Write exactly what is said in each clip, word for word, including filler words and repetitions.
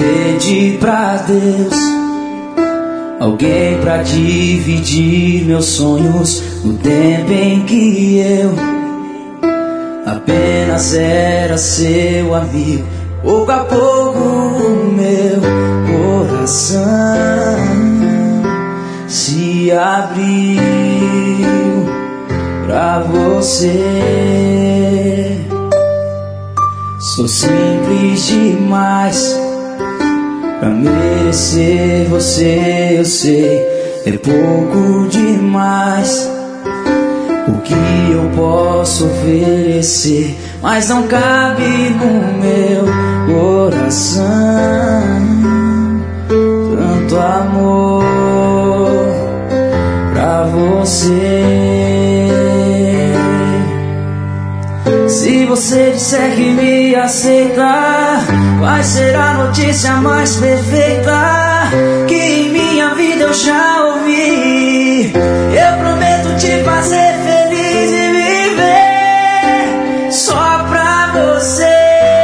pedi pra Deus alguém pra dividir meus sonhos no tempo em que eu apenas era seu amigo. Pouco a pouco o meu coração se abriu pra você. Sou simples demais pra merecer você, eu sei. É pouco demais o que eu posso oferecer, mas não cabe no meu coração tanto amor pra você. Se você disser que me aceitar, vai ser a notícia mais perfeita que em minha vida eu já ouvi. Eu prometo te fazer feliz e viver só pra você.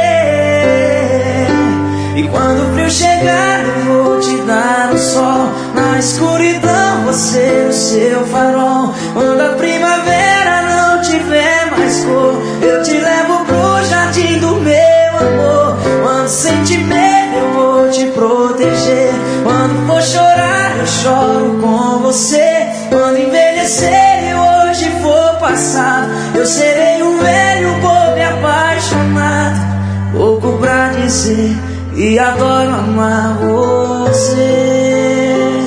E quando o frio chegar eu vou te dar o sol, na escuridão você o seu farol. Quando a primavera não tiver mais cor, eu te levo pro jardim do meu amor. Quando sente medo eu vou te proteger. Quando for chorar eu choro com você. Quando envelhecer e hoje for passado, eu serei um velho pobre apaixonado, louco pra dizer que adoro amar você.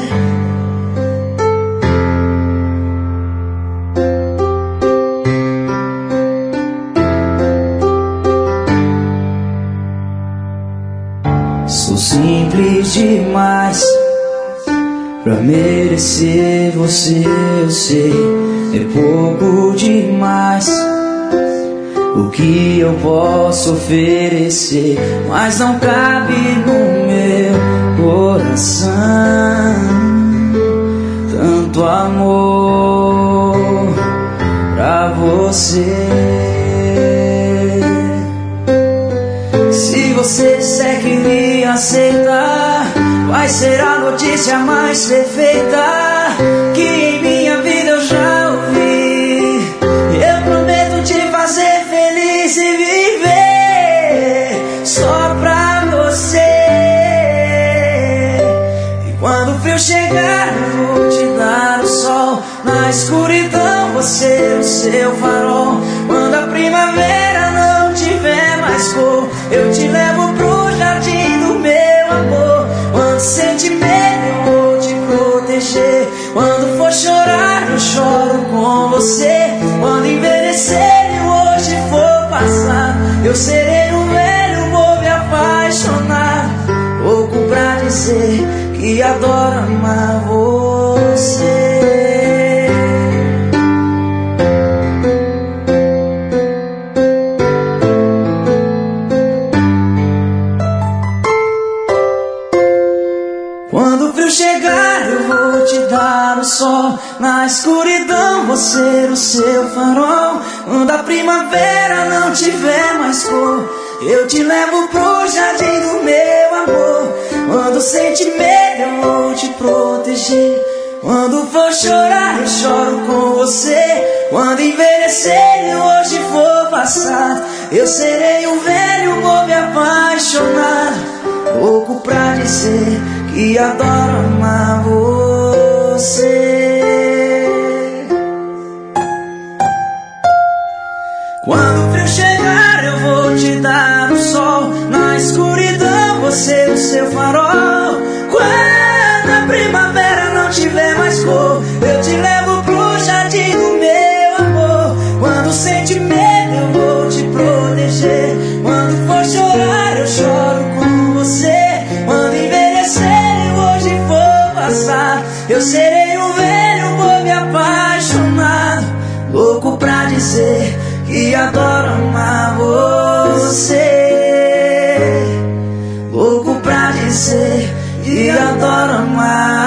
Sou simples demais pra merecer você, eu sei. É pouco demais o que eu posso oferecer, mas não cabe no meu coração tanto amor pra você. Se você disser que me aceitar, vai ser a notícia mais perfeita que em minha vida eu já ouvi. Eu prometo te fazer feliz e viver só pra você. E quando o frio chegar eu vou te dar o sol, na escuridão você o seu farol. Quando a primavera não tiver mais cor, eu te levo pro jardim do meu amor. Quando sente medo eu vou te proteger. Quando for chorar eu choro com você. Quando envelhecer e hoje for passar, eu serei um velho pobre apaixonado, louco pra dizer que adoro amar você. Quando o frio chegar eu vou te dar o sol, na escuridão você o seu farol. Quando a primavera não tiver mais cor, eu te levo pro jardim do meu amor. Quando sente medo eu vou te proteger. Quando for chorar eu choro com você. Quando envelhecer e hoje for passar, eu serei um velho pobre apaixonado, louco pra dizer que adoro amar você. Quando o frio chegar eu vou te dar o sol, na escuridão você o seu farol. Quando a primavera não tiver mais cor, eu te levo pro jardim do meu amor. Quando sente medo eu vou te proteger. Quando for chorar eu choro com você. Quando envelhecer e hoje for passar, eu serei um velho pobre apaixonado, louco pra dizer que adoro amar você, louco pra dizer que adoro amar